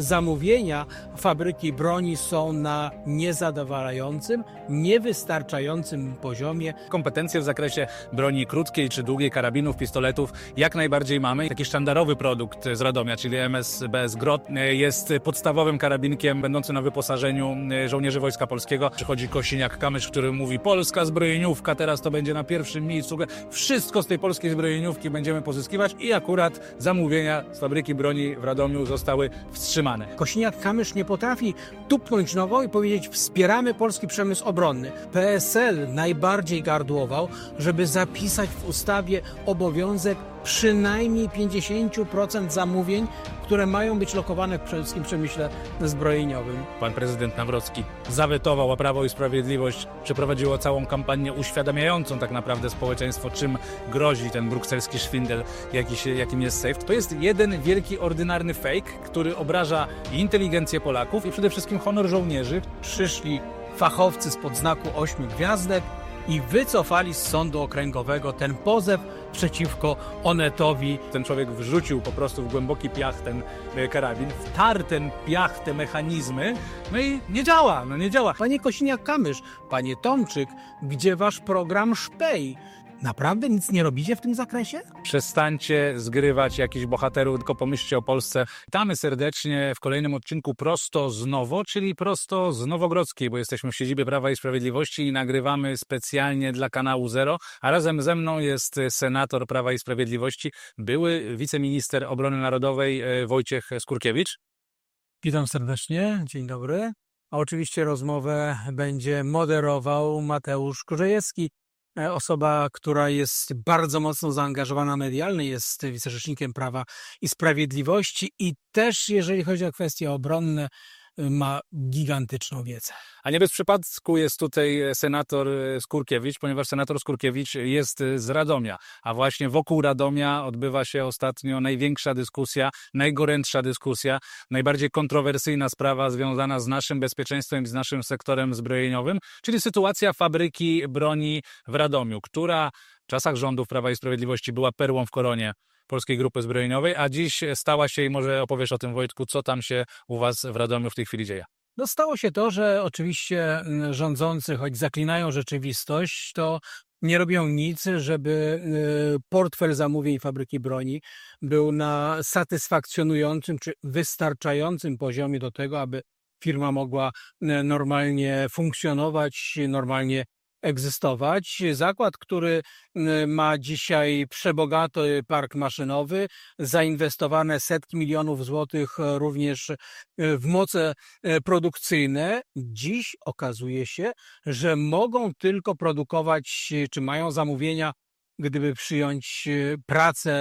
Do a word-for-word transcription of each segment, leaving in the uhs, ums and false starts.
zamówienia fabryki broni są na niezadowalającym, niewystarczającym poziomie. Kompetencje w zakresie broni krótkiej czy długiej, karabinów, pistoletów jak najbardziej mamy. Taki sztandarowy produkt z Radomia, czyli M S B S Grot, jest podstawowym karabinkiem będącym na wyposażeniu żołnierzy Wojska Polskiego. Przychodzi Kosiniak-Kamysz, który mówi: polska zbrojeniówka, teraz to będzie na pierwszym miejscu. Wszystko z tej polskiej zbrojeniówki będziemy pozyskiwać i akurat zamówienia z fabryki broni w Radomiu zostały wstrzymane. Kosiniak-Kamysz nie potrafi tupnąć nogą i powiedzieć: wspieramy polski przemysł obronny. P S L najbardziej gardłował, żeby zapisać w ustawie obowiązek przynajmniej pięćdziesiąt procent zamówień, które mają być lokowane w przede wszystkim przemyśle zbrojeniowym. Pan prezydent Nawrocki zawetował, a Prawo i Sprawiedliwość przeprowadziło całą kampanię uświadamiającą tak naprawdę społeczeństwo, czym grozi ten brukselski szwindel, jakiś, jakim jest safe. To jest jeden wielki, ordynarny fake, który obraża inteligencję Polaków i przede wszystkim honor żołnierzy. Przyszli fachowcy spod znaku ośmiu gwiazdek i wycofali z sądu okręgowego ten pozew przeciwko Onetowi. Ten człowiek wrzucił po prostu w głęboki piach ten karabin, wtarł ten piach, te mechanizmy, no i nie działa, no nie działa. Panie Kosiniak-Kamysz, panie Tomczyk, gdzie wasz program Szpej? Naprawdę nic nie robicie w tym zakresie? Przestańcie zgrywać jakichś bohaterów, tylko pomyślcie o Polsce. Witamy serdecznie w kolejnym odcinku prosto z Nowo, czyli prosto z Nowogrodzkiej, bo jesteśmy w siedzibie Prawa i Sprawiedliwości i nagrywamy specjalnie dla kanału Zero, a razem ze mną jest senator Prawa i Sprawiedliwości, były wiceminister obrony narodowej Wojciech Skurkiewicz. Witam serdecznie, dzień dobry. A oczywiście rozmowę będzie moderował Mateusz Kurzejewski, osoba, która jest bardzo mocno zaangażowana medialnie, jest wicerzecznikiem Prawa i Sprawiedliwości i też, jeżeli chodzi o kwestie obronne, ma gigantyczną wiedzę. A nie bez przypadku jest tutaj senator Skurkiewicz, ponieważ senator Skurkiewicz jest z Radomia, a właśnie wokół Radomia odbywa się ostatnio największa dyskusja, najgorętsza dyskusja, najbardziej kontrowersyjna sprawa związana z naszym bezpieczeństwem i z naszym sektorem zbrojeniowym, czyli sytuacja fabryki broni w Radomiu, która w czasach rządów Prawa i Sprawiedliwości była perłą w koronie Polskiej Grupy Zbrojeniowej, a dziś stała się, i może opowiesz o tym, Wojtku, co tam się u was w Radomiu w tej chwili dzieje? No stało się to, że oczywiście rządzący, choć zaklinają rzeczywistość, to nie robią nic, żeby portfel zamówień fabryki broni był na satysfakcjonującym czy wystarczającym poziomie do tego, aby firma mogła normalnie funkcjonować, normalnie egzystować. Zakład, który ma dzisiaj przebogaty park maszynowy, zainwestowane setki milionów złotych również w moce produkcyjne, dziś okazuje się, że mogą tylko produkować, czy mają zamówienia, gdyby przyjąć pracę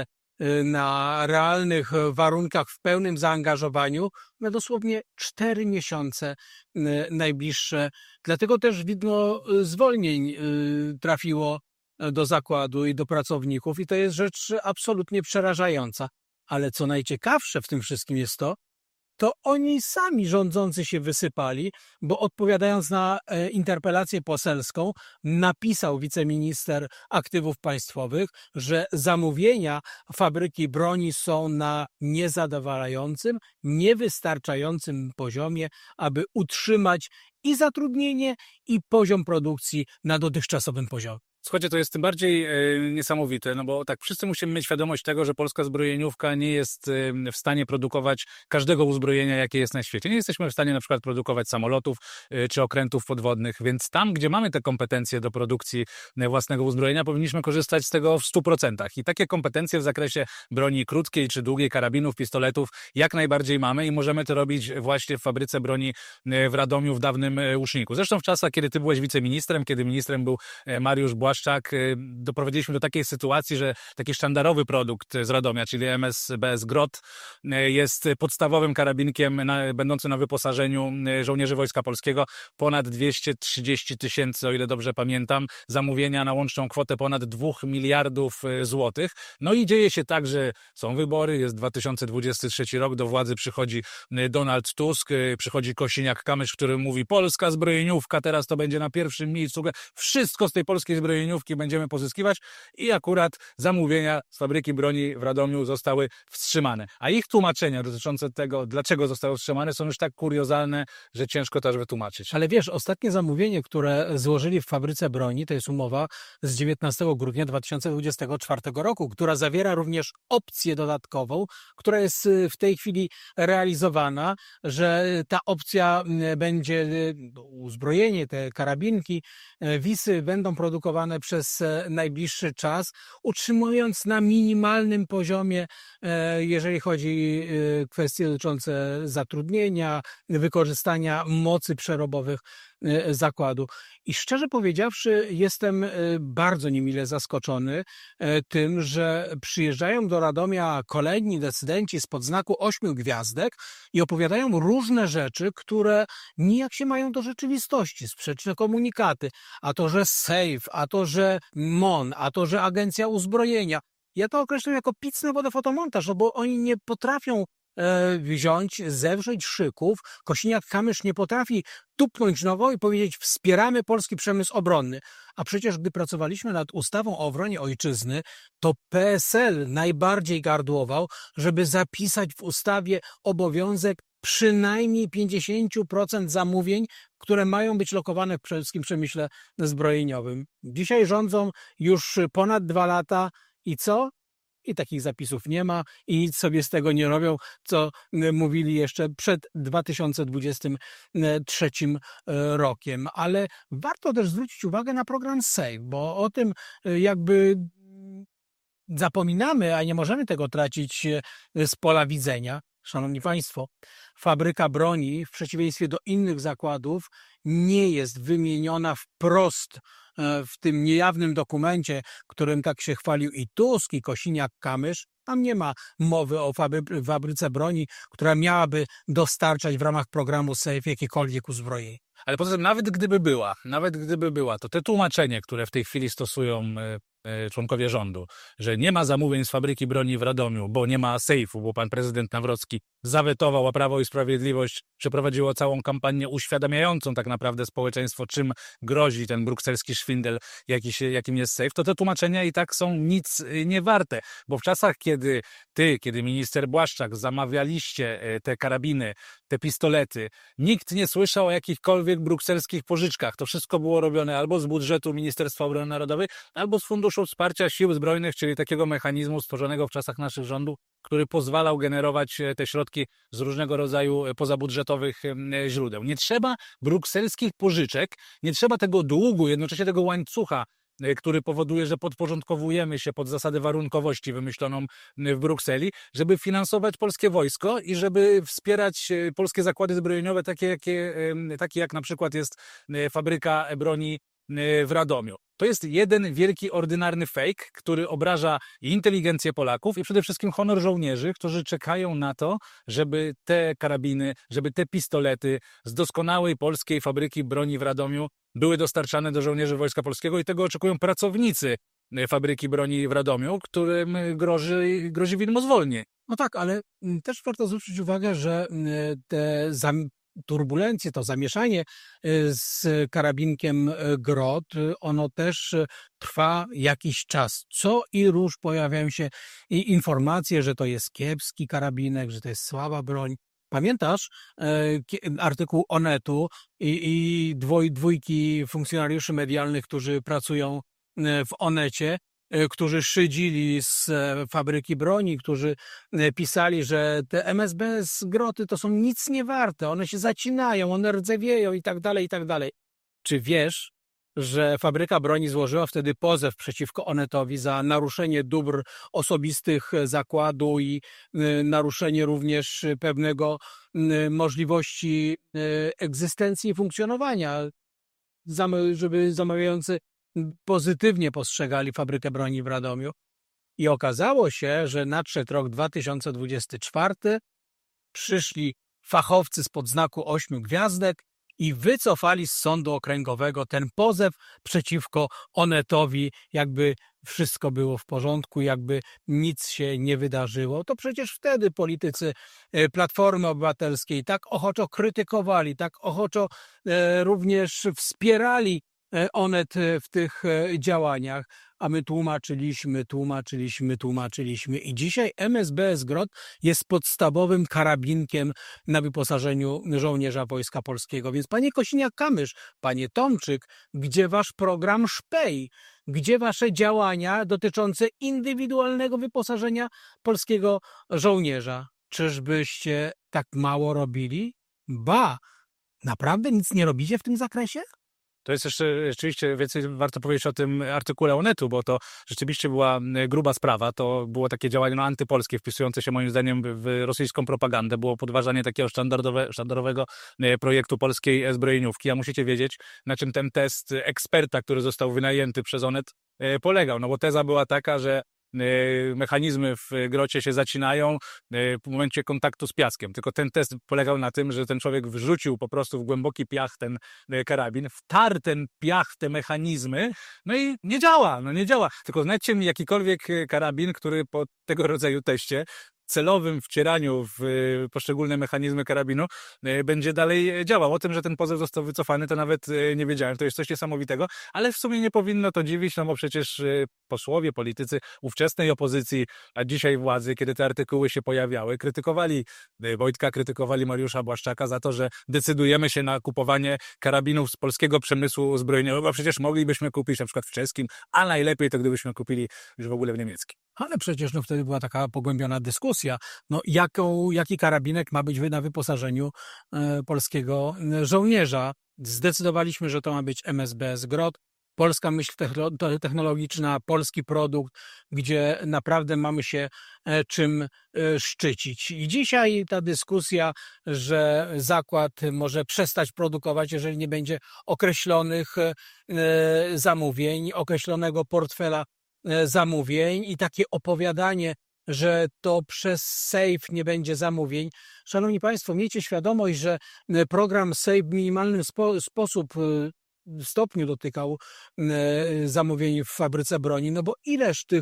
na realnych warunkach, w pełnym zaangażowaniu, na dosłownie cztery miesiące najbliższe. Dlatego też widmo zwolnień trafiło do zakładu i do pracowników i to jest rzecz absolutnie przerażająca. Ale co najciekawsze w tym wszystkim jest to, to oni sami rządzący się wysypali, bo odpowiadając na interpelację poselską, napisał wiceminister aktywów państwowych, że zamówienia fabryki broni są na niezadowalającym, niewystarczającym poziomie, aby utrzymać i zatrudnienie, i poziom produkcji na dotychczasowym poziomie. Słuchajcie, to jest tym bardziej e, niesamowite, no bo tak wszyscy musimy mieć świadomość tego, że polska zbrojeniówka nie jest e, w stanie produkować każdego uzbrojenia, jakie jest na świecie. Nie jesteśmy w stanie na przykład produkować samolotów e, czy okrętów podwodnych, więc tam, gdzie mamy te kompetencje do produkcji e, własnego uzbrojenia, powinniśmy korzystać z tego w stu procentach. I takie kompetencje w zakresie broni krótkiej czy długiej, karabinów, pistoletów jak najbardziej mamy i możemy to robić właśnie w fabryce broni e, w Radomiu, w dawnym e, Łuczniku. Zresztą w czasach, kiedy ty byłeś wiceministrem, kiedy ministrem był e, Mariusz Błaszczak, doprowadziliśmy do takiej sytuacji, że taki sztandarowy produkt z Radomia, czyli M S B S Grot, jest podstawowym karabinkiem na, będącym na wyposażeniu żołnierzy Wojska Polskiego. Ponad dwieście trzydzieści tysięcy, o ile dobrze pamiętam, zamówienia na łączną kwotę ponad dwóch miliardów złotych. No i dzieje się tak, że są wybory, jest dwa tysiące dwudziesty trzeci rok, do władzy przychodzi Donald Tusk, przychodzi Kosiniak-Kamysz, który mówi: polska zbrojeniówka, teraz to będzie na pierwszym miejscu. Wszystko z tej polskiej zbrojeniówki zbrojeniówki będziemy pozyskiwać i akurat zamówienia z fabryki broni w Radomiu zostały wstrzymane. A ich tłumaczenia dotyczące tego, dlaczego zostały wstrzymane, są już tak kuriozalne, że ciężko też wytłumaczyć. Ale wiesz, ostatnie zamówienie, które złożyli w fabryce broni, to jest umowa z dziewiętnastego grudnia dwa tysiące dwudziestego czwartego roku, która zawiera również opcję dodatkową, która jest w tej chwili realizowana, że ta opcja będzie, uzbrojenie, te karabinki, wisy będą produkowane przez najbliższy czas, utrzymując na minimalnym poziomie, jeżeli chodzi o kwestie dotyczące zatrudnienia, wykorzystania mocy przerobowych zakładu. I szczerze powiedziawszy, jestem bardzo niemile zaskoczony tym, że przyjeżdżają do Radomia kolejni decydenci spod znaku ośmiu gwiazdek i opowiadają różne rzeczy, które nijak się mają do rzeczywistości, sprzeczne komunikaty, a to, że SAFE, a to, że M O N, a to, że Agencja Uzbrojenia. Ja to określam jako picny wodofotomontaż, no bo oni nie potrafią wziąć, zewrzeć szyków. Kosiniak-Kamysz nie potrafi tupnąć nogą i powiedzieć: wspieramy polski przemysł obronny. A przecież gdy pracowaliśmy nad ustawą o obronie ojczyzny, to P S L najbardziej gardłował, żeby zapisać w ustawie obowiązek przynajmniej pięćdziesiąt procent zamówień, które mają być lokowane w polskim przemyśle zbrojeniowym. Dzisiaj rządzą już ponad dwa lata i co? I takich zapisów nie ma i nic sobie z tego nie robią, co mówili jeszcze przed dwa tysiące dwudziestym trzecim rokiem. Ale warto też zwrócić uwagę na program SAFE, bo o tym jakby zapominamy, a nie możemy tego tracić z pola widzenia. Szanowni Państwo, fabryka broni w przeciwieństwie do innych zakładów nie jest wymieniona wprost w tym niejawnym dokumencie, którym tak się chwalił i Tusk, i Kosiniak-Kamysz. Tam nie ma mowy o fabry- fabryce broni, która miałaby dostarczać w ramach programu SAFE jakiekolwiek uzbrojenie. Ale poza tym, nawet gdyby była, nawet gdyby była, to te tłumaczenie, które w tej chwili stosują członkowie rządu, że nie ma zamówień z fabryki broni w Radomiu, bo nie ma sejfu, bo pan prezydent Nawrocki zawetował, a Prawo i Sprawiedliwość przeprowadziło całą kampanię uświadamiającą tak naprawdę społeczeństwo, czym grozi ten brukselski szwindel, jakiś, jakim jest sejf, to te tłumaczenia i tak są nic nie warte, bo w czasach, kiedy ty, kiedy minister Błaszczak zamawialiście te karabiny, te pistolety, nikt nie słyszał o jakichkolwiek brukselskich pożyczkach. To wszystko było robione albo z budżetu Ministerstwa Obrony Narodowej, albo z Funduszu Wsparcia Sił Zbrojnych, czyli takiego mechanizmu stworzonego w czasach naszych rządów, który pozwalał generować te środki z różnego rodzaju pozabudżetowych źródeł. Nie trzeba brukselskich pożyczek, nie trzeba tego długu, jednocześnie tego łańcucha, który powoduje, że podporządkowujemy się pod zasadę warunkowości wymyśloną w Brukseli, żeby finansować polskie wojsko i żeby wspierać polskie zakłady zbrojeniowe, takie, jakie, takie jak na przykład jest fabryka broni w Radomiu. To jest jeden wielki, ordynarny fake, który obraża inteligencję Polaków i przede wszystkim honor żołnierzy, którzy czekają na to, żeby te karabiny, żeby te pistolety z doskonałej polskiej fabryki broni w Radomiu były dostarczane do żołnierzy Wojska Polskiego i tego oczekują pracownicy fabryki broni w Radomiu, którym grozi, grozi widmo zwolnień. No tak, ale też warto zwrócić uwagę, że te zam- turbulencje, to zamieszanie z karabinkiem Grot, ono też trwa jakiś czas. Co i róż pojawiają się i informacje, że to jest kiepski karabinek, że to jest słaba broń. Pamiętasz e, artykuł Onetu i, i dwoj, dwójki funkcjonariuszy medialnych, którzy pracują w Onecie, którzy szydzili z fabryki broni, którzy pisali, że te M S B z Groty to są nic nie warte, one się zacinają, one rdzewieją i tak dalej, i tak dalej. Czy wiesz, że fabryka broni złożyła wtedy pozew przeciwko Onetowi za naruszenie dóbr osobistych zakładu i naruszenie również pewnego możliwości egzystencji i funkcjonowania, żeby zamawiający pozytywnie postrzegali fabrykę broni w Radomiu. I okazało się, że nadszedł rok dwa tysiące dwudziesty czwarty, przyszli fachowcy spod znaku ośmiu gwiazdek i wycofali z sądu okręgowego ten pozew przeciwko Onetowi, jakby wszystko było w porządku, jakby nic się nie wydarzyło. To przecież wtedy politycy Platformy Obywatelskiej tak ochoczo krytykowali, tak ochoczo również wspierali Onet w tych działaniach, a my tłumaczyliśmy, tłumaczyliśmy, tłumaczyliśmy i dzisiaj M S B Zgrot jest podstawowym karabinkiem na wyposażeniu żołnierza Wojska Polskiego. Więc panie Kosiniak-Kamysz, panie Tomczyk, gdzie wasz program Szpej? Gdzie wasze działania dotyczące indywidualnego wyposażenia polskiego żołnierza? Czyżbyście tak mało robili? Ba! Naprawdę nic nie robicie w tym zakresie? To jest jeszcze rzeczywiście więcej warto powiedzieć o tym artykule Onetu, bo to rzeczywiście była gruba sprawa. To było takie działanie no, antypolskie, wpisujące się moim zdaniem w rosyjską propagandę. Było podważanie takiego sztandarowe, sztandarowego projektu polskiej zbrojeniówki. A musicie wiedzieć, na czym ten test eksperta, który został wynajęty przez Onet, polegał. No bo teza była taka, że mechanizmy w grocie się zacinają w momencie kontaktu z piaskiem. Tylko ten test polegał na tym, że ten człowiek wrzucił po prostu w głęboki piach ten karabin, wtarł ten piach w te mechanizmy, no i nie działa, no nie działa. Tylko znajdźcie mi jakikolwiek karabin, który po tego rodzaju teście celowym wcieraniu w poszczególne mechanizmy karabinu będzie dalej działał. O tym, że ten pozew został wycofany, to nawet nie wiedziałem. To jest coś niesamowitego, ale w sumie nie powinno to dziwić, no bo przecież posłowie, politycy ówczesnej opozycji, a dzisiaj władzy, kiedy te artykuły się pojawiały, krytykowali Wojtka, krytykowali Mariusza Błaszczaka za to, że decydujemy się na kupowanie karabinów z polskiego przemysłu zbrojeniowego, a przecież moglibyśmy kupić na przykład w czeskim, a najlepiej to gdybyśmy kupili już w ogóle w niemieckim. Ale przecież no, wtedy była taka pogłębiona dyskusja, no, jaką, jaki karabinek ma być na wyposażeniu e, polskiego żołnierza. Zdecydowaliśmy, że to ma być M S B Zgrot, polska myśl technologiczna, polski produkt, gdzie naprawdę mamy się e, czym e, szczycić. I dzisiaj ta dyskusja, że zakład może przestać produkować, jeżeli nie będzie określonych e, zamówień, określonego portfela zamówień i takie opowiadanie, że to przez Sejf nie będzie zamówień. Szanowni Państwo, miejcie świadomość, że program Sejf w minimalnym spo, sposób w stopniu dotykał zamówień w fabryce broni, no bo ileż tych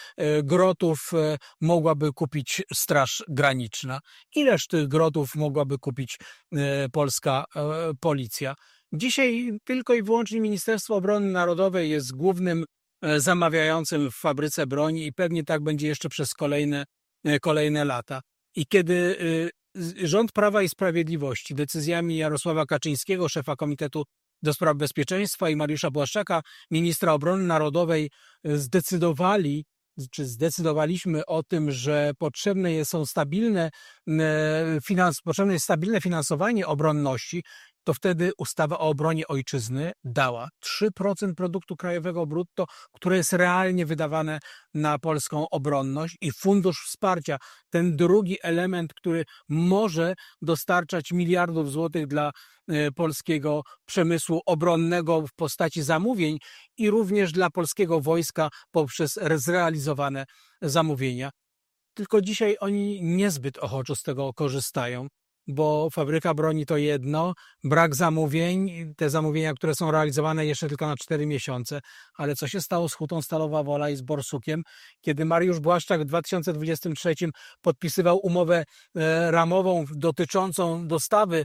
grotów mogłaby kupić Straż Graniczna? Ileż tych grotów mogłaby kupić polska policja? Dzisiaj tylko i wyłącznie Ministerstwo Obrony Narodowej jest głównym zamawiającym w fabryce broni i pewnie tak będzie jeszcze przez kolejne, kolejne lata. I kiedy rząd Prawa i Sprawiedliwości decyzjami Jarosława Kaczyńskiego, szefa Komitetu do Spraw Bezpieczeństwa i Mariusza Błaszczaka, ministra obrony narodowej, zdecydowali, czy zdecydowaliśmy o tym, że potrzebne jest, są stabilne, finans, potrzebne jest stabilne finansowanie obronności, to wtedy ustawa o obronie ojczyzny dała trzy procent produktu krajowego brutto, które jest realnie wydawane na polską obronność i fundusz wsparcia, ten drugi element, który może dostarczać miliardów złotych dla polskiego przemysłu obronnego w postaci zamówień i również dla polskiego wojska poprzez zrealizowane zamówienia. Tylko dzisiaj oni niezbyt ochoczo z tego korzystają, bo fabryka broni to jedno, brak zamówień, te zamówienia, które są realizowane jeszcze tylko na cztery miesiące. Ale co się stało z Hutą Stalowa Wola i z Borsukiem, kiedy Mariusz Błaszczak w dwa tysiące dwudziestym trzecim podpisywał umowę ramową dotyczącą dostawy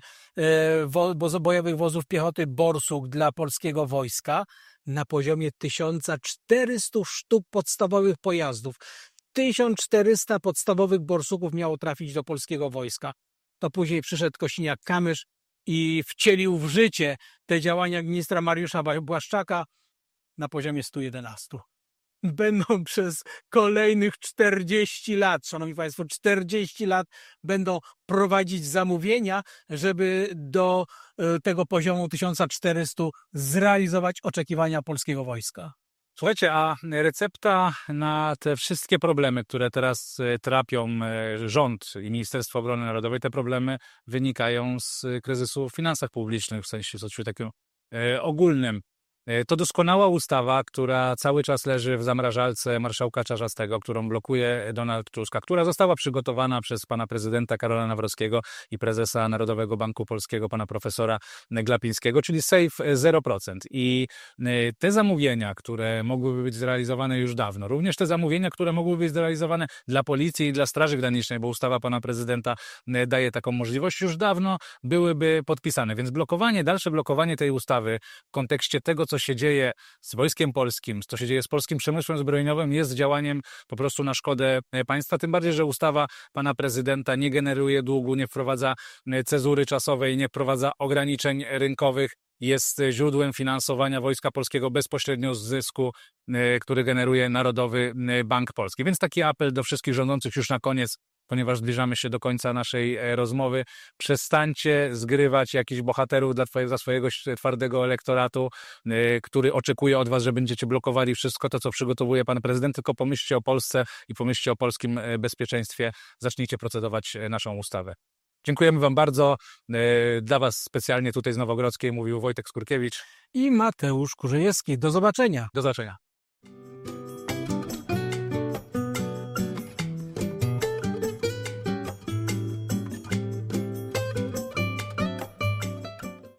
bojowych wozów piechoty Borsuk dla polskiego wojska na poziomie tysiąc czterysta sztuk podstawowych pojazdów. tysiąc czterysta podstawowych Borsuków miało trafić do polskiego wojska. To później przyszedł Kosiniak-Kamysz i wcielił w życie te działania ministra Mariusza Błaszczaka na poziomie stu jedenastu. Będą przez kolejnych czterdzieści lat, szanowni Państwo, czterdzieści lat będą prowadzić zamówienia, żeby do tego poziomu tysiąc czterysta zrealizować oczekiwania polskiego wojska. Słuchajcie, a recepta na te wszystkie problemy, które teraz trapią rząd i Ministerstwo Obrony Narodowej, te problemy wynikają z kryzysu w finansach publicznych, w sensie w takim ogólnym. To doskonała ustawa, która cały czas leży w zamrażalce marszałka Czarzastego, którą blokuje Donald Tusk, która została przygotowana przez pana prezydenta Karola Nawrockiego i prezesa Narodowego Banku Polskiego, pana profesora Glapińskiego, czyli Safe zero procent. I te zamówienia, które mogłyby być zrealizowane już dawno, również te zamówienia, które mogłyby być zrealizowane dla policji i dla Straży Granicznej, bo ustawa pana prezydenta daje taką możliwość, już dawno byłyby podpisane. Więc blokowanie, dalsze blokowanie tej ustawy w kontekście tego, co co się dzieje z Wojskiem Polskim, co się dzieje z polskim przemysłem zbrojeniowym, jest działaniem po prostu na szkodę państwa, tym bardziej, że ustawa pana prezydenta nie generuje długu, nie wprowadza cezury czasowej, nie wprowadza ograniczeń rynkowych, jest źródłem finansowania Wojska Polskiego bezpośrednio z zysku, który generuje Narodowy Bank Polski. Więc taki apel do wszystkich rządzących już na koniec, ponieważ zbliżamy się do końca naszej rozmowy. Przestańcie zgrywać jakichś bohaterów dla, twoje, dla swojego twardego elektoratu, który oczekuje od was, że będziecie blokowali wszystko to, co przygotowuje pan prezydent, tylko pomyślcie o Polsce i pomyślcie o polskim bezpieczeństwie. Zacznijcie procedować naszą ustawę. Dziękujemy wam bardzo. Dla was specjalnie tutaj z Nowogrodzkiej mówił Wojtek Skurkiewicz i Mateusz Kurzejewski. Do zobaczenia. Do zobaczenia.